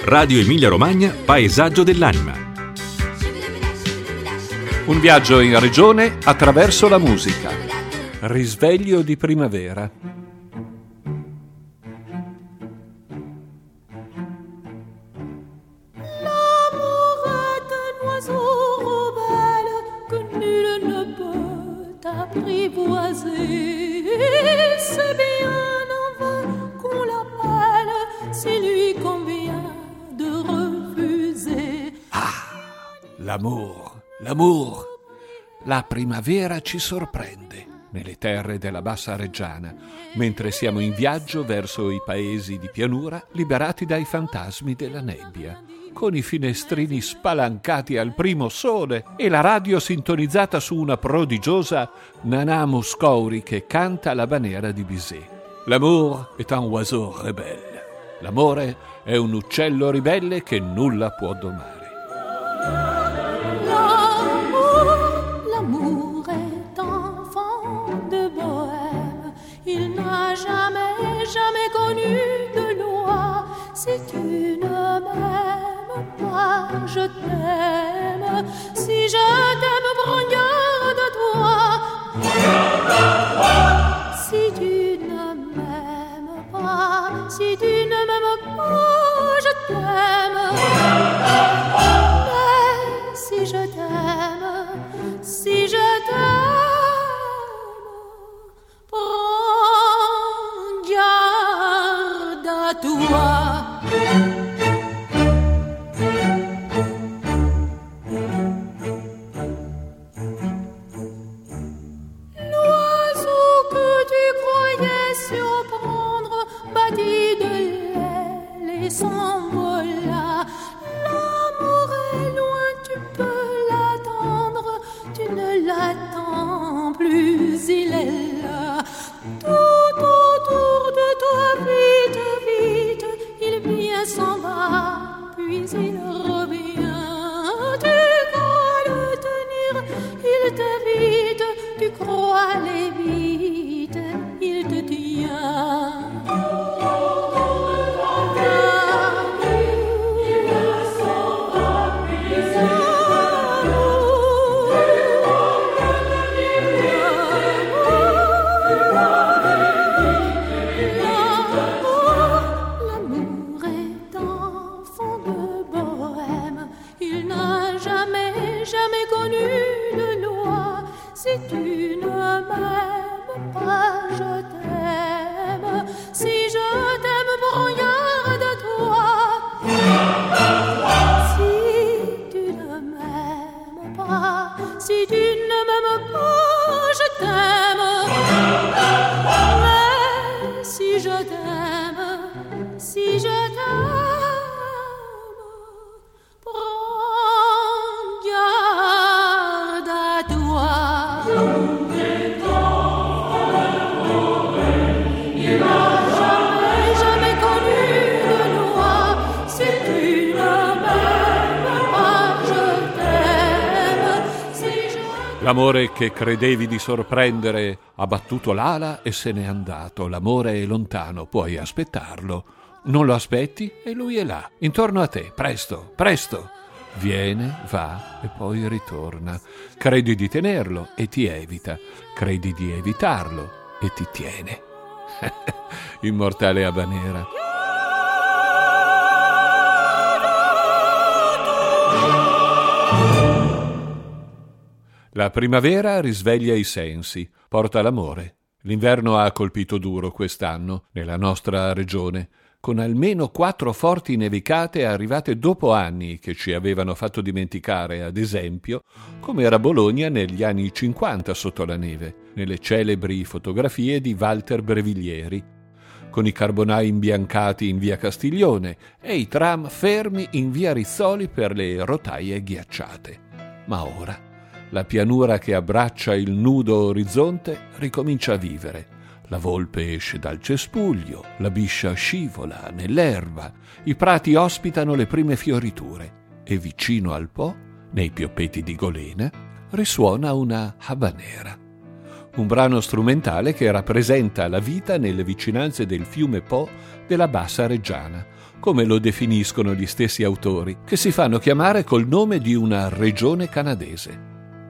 Radio Emilia Romagna, Paesaggio dell'anima. Un viaggio in regione attraverso la musica. Risveglio di primavera. L'amour est un oiseau rebelle que nul ne peut apprivoiser. C'est bien en vain qu'on l'appelle, si lui convient de refuser. L'amour. La primavera ci sorprende nelle terre della Bassa Reggiana, mentre siamo in viaggio verso i paesi di pianura liberati dai fantasmi della nebbia, con i finestrini spalancati al primo sole e la radio sintonizzata su una prodigiosa Nana Mouskouri che canta l'habanera di Bizet. L'amour est un oiseau rebelle. L'amore è un uccello ribelle che nulla può domare. L'amour est enfant de bohème. Il n'a jamais connu de loi. Si tu ne m'aimes pas, je t'aime. Si je t'aime, prends garde à toi. Si tu ne m'aimes pas, si tu ne m'aimes pas, je t'aime. Mais si je t'aime, si je t'aime, prends garde à toi. L'oiseau que tu croyais surprendre battit de l'aile et s'envola. L'amour est loin, tu peux l'attendre, tu ne l'attends plus, il est là. Tout autour de toi, vite, il vient, s'en va, puis il revient. Tu crois le tenir, il t'évite, tu crois aller vite, il te tient. Si tu ne m'aimes pas, je t'aime. Si je t'aime, prends garde à toi. Si tu ne m'aimes pas, si tu ne m'aimes pas, je t'aime. Mais si je t'aime, si je t'aime, prends garde à toi. L'amore che credevi di sorprendere ha battuto l'ala e se n'è andato. L'amore è lontano, puoi aspettarlo. Non lo aspetti e lui è là, intorno a te, presto. Viene, va e poi ritorna. Credi di tenerlo e ti evita. Credi di evitarlo e ti tiene. Immortale habanera. La primavera risveglia i sensi, porta l'amore. L'inverno ha colpito duro quest'anno nella nostra regione, con almeno 4 forti nevicate arrivate dopo anni che ci avevano fatto dimenticare, ad esempio, com'era Bologna negli anni 50 sotto la neve, nelle celebri fotografie di Walter Breviglieri, con i carbonai imbiancati in via Castiglione e i tram fermi in via Rizzoli per le rotaie ghiacciate. Ma ora la pianura che abbraccia il nudo orizzonte ricomincia a vivere. La volpe esce dal cespuglio, la biscia scivola nell'erba, i prati ospitano le prime fioriture e vicino al Po, nei pioppetti di Golena, risuona una habanera. un brano strumentale che rappresenta la vita nelle vicinanze del fiume Po della Bassa Reggiana, come lo definiscono gli stessi autori, che si fanno chiamare col nome di una regione canadese.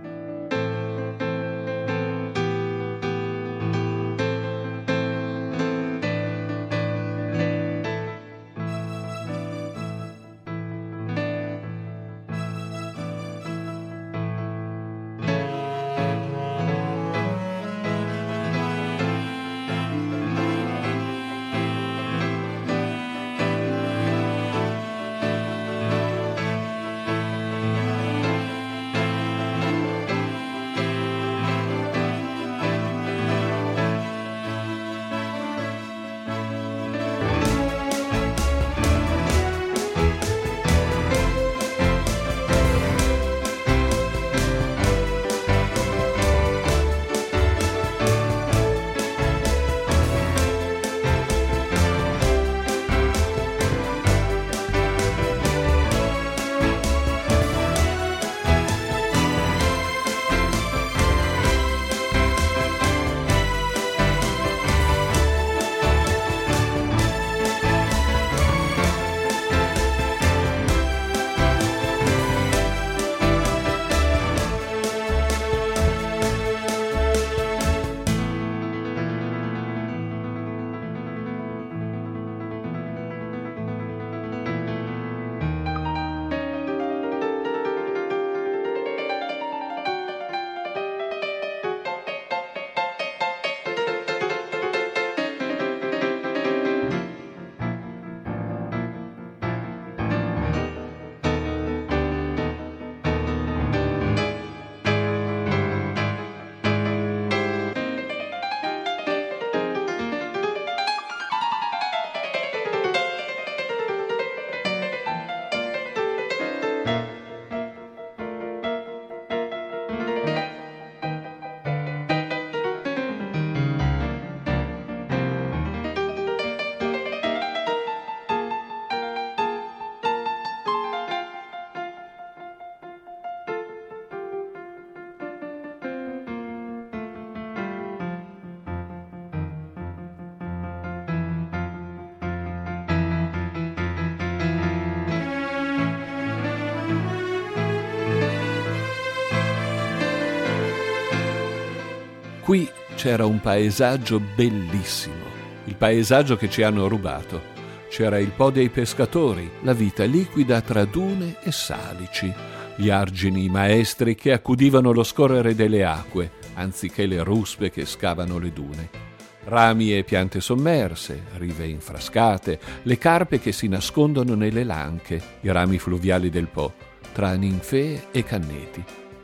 Qui c'era un paesaggio bellissimo, il paesaggio che ci hanno rubato. C'era il Po dei pescatori, la vita liquida tra dune e salici, gli argini maestri che accudivano lo scorrere delle acque, anziché le ruspe che scavano le dune. Rami e piante sommerse, rive infrascate, le carpe che si nascondono nelle lanche, i rami fluviali del Po, tra ninfee e canneti.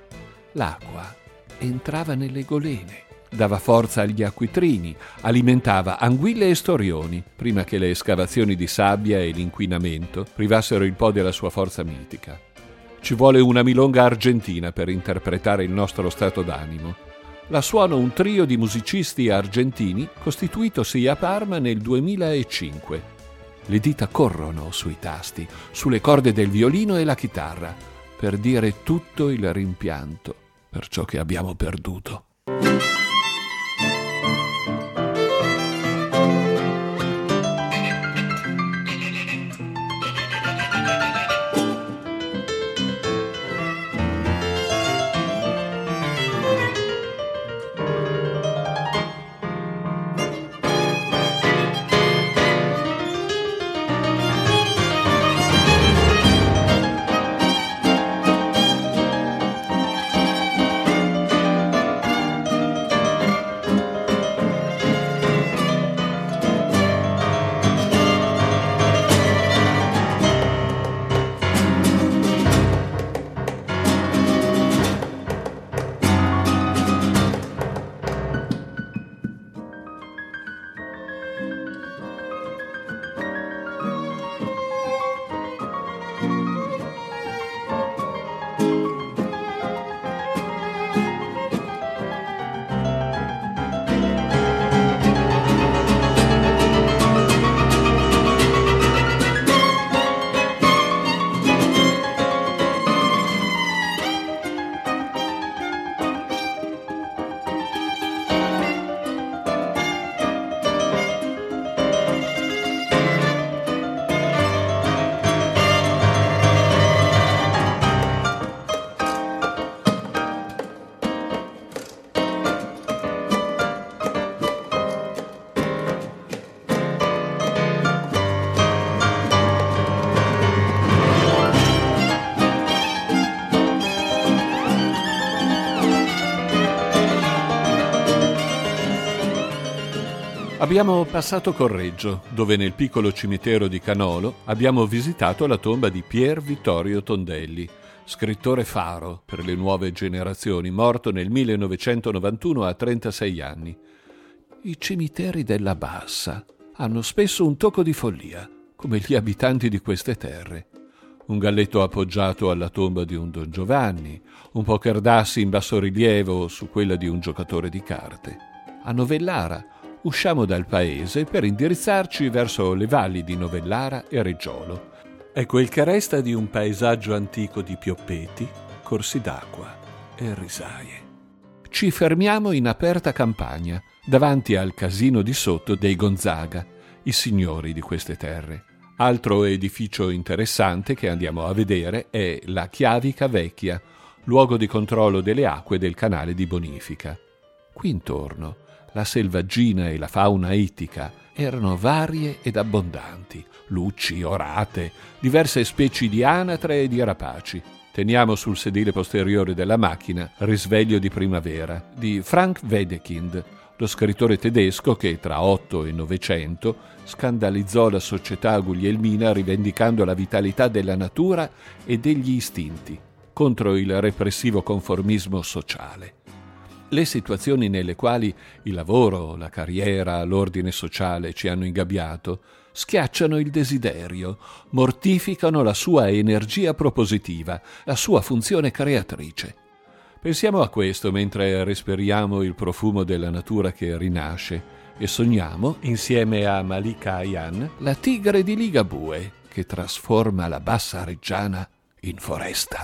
L'acqua entrava nelle golene, dava forza agli acquitrini, alimentava anguille e storioni, prima che le escavazioni di sabbia e l'inquinamento privassero il Po della sua forza mitica. Ci vuole una milonga argentina per interpretare il nostro stato d'animo. La suona un trio di musicisti argentini costituitosi a Parma nel 2005. Le dita corrono sui tasti, sulle corde del violino e la chitarra, per dire tutto il rimpianto per ciò che abbiamo perduto. Abbiamo passato Correggio, dove nel piccolo cimitero di Canolo abbiamo visitato la tomba di Pier Vittorio Tondelli, scrittore faro per le nuove generazioni, morto nel 1991 a 36 anni. I cimiteri della Bassa hanno spesso un tocco di follia, come gli abitanti di queste terre. Un galletto appoggiato alla tomba di un Don Giovanni, un poker d'asse in bassorilievo su quella di un giocatore di carte. A Novellara usciamo dal paese per indirizzarci verso le valli di Novellara e Reggiolo. È quel che resta di un paesaggio antico di pioppeti, corsi d'acqua e risaie. Ci fermiamo in aperta campagna, davanti al casino di sotto dei Gonzaga, i signori di queste terre. Altro edificio interessante che andiamo a vedere è la Chiavica Vecchia, luogo di controllo delle acque del canale di bonifica. Qui intorno la selvaggina e la fauna ittica erano varie ed abbondanti, lucci, orate, diverse specie di anatre e di rapaci. Teniamo sul sedile posteriore della macchina Risveglio di primavera di Frank Wedekind, lo scrittore tedesco che tra 8 e 900 scandalizzò la società guglielmina rivendicando la vitalità della natura e degli istinti contro il repressivo conformismo sociale. Le situazioni nelle quali il lavoro, la carriera, l'ordine sociale ci hanno ingabbiato schiacciano il desiderio, mortificano la sua energia propositiva, la sua funzione creatrice. Pensiamo a questo mentre respiriamo il profumo della natura che rinasce e sogniamo, insieme a Malika Ayan, la tigre di Ligabue che trasforma la bassa reggiana in foresta.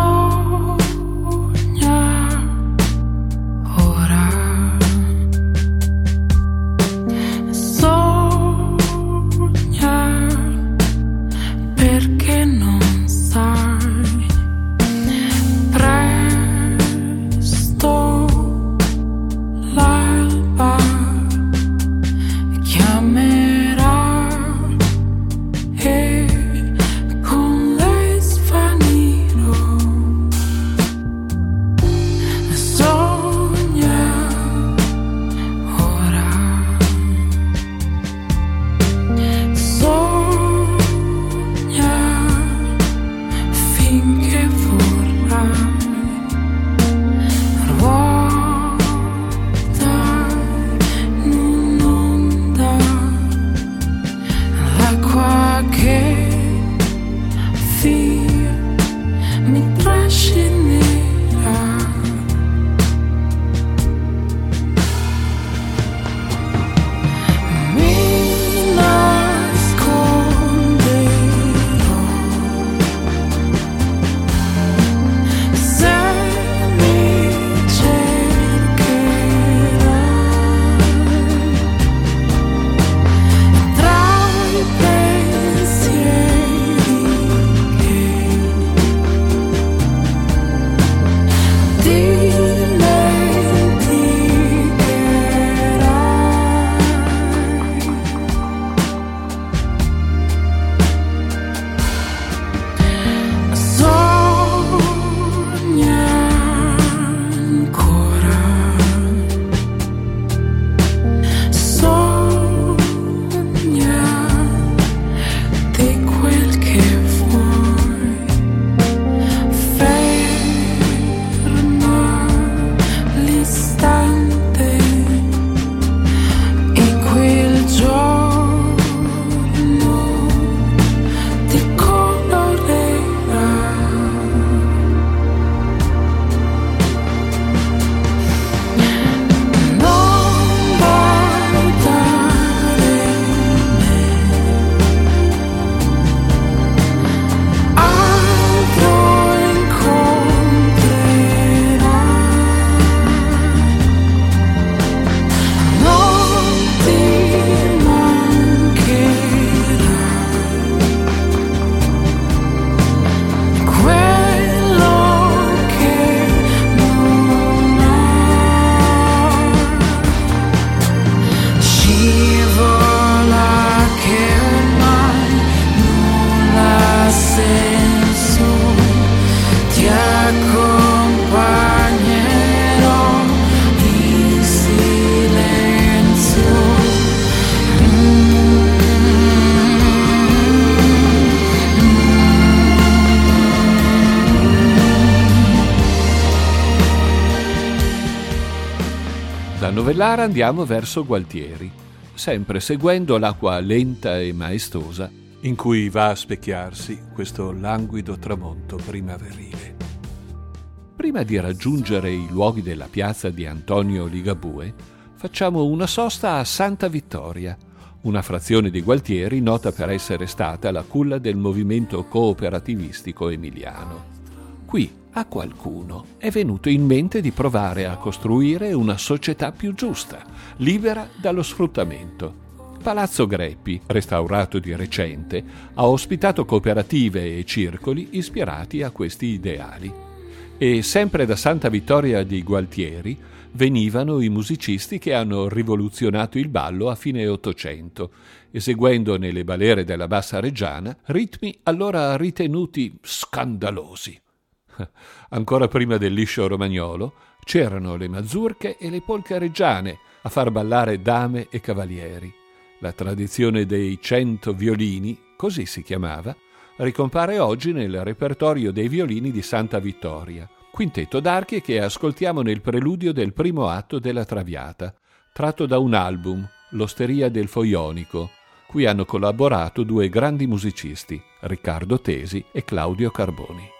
Perché non sai, presto l'alba chiamerà e con lei svanirò. Novellara andiamo verso Gualtieri, sempre seguendo l'acqua lenta e maestosa in cui va a specchiarsi questo languido tramonto primaverile. Prima di raggiungere i luoghi della piazza di Antonio Ligabue, facciamo una sosta a Santa Vittoria, una frazione di Gualtieri nota per essere stata la culla del movimento cooperativistico emiliano. Qui a qualcuno è venuto in mente di provare a costruire una società più giusta, libera dallo sfruttamento. Palazzo Greppi, restaurato di recente, ha ospitato cooperative e circoli ispirati a questi ideali. E sempre da Santa Vittoria di Gualtieri venivano i musicisti che hanno rivoluzionato il ballo a fine Ottocento, eseguendo nelle balere della Bassa Reggiana ritmi allora ritenuti scandalosi. Ancora prima del liscio romagnolo c'erano le mazurche e le polche reggiane a far ballare dame e cavalieri. La tradizione dei 100 violini, così si chiamava, ricompare oggi nel repertorio dei violini di Santa Vittoria, quintetto d'archi che ascoltiamo nel preludio del primo atto della Traviata, tratto da un album, L'Osteria del Foionico, cui hanno collaborato due grandi musicisti, Riccardo Tesi e Claudio Carboni.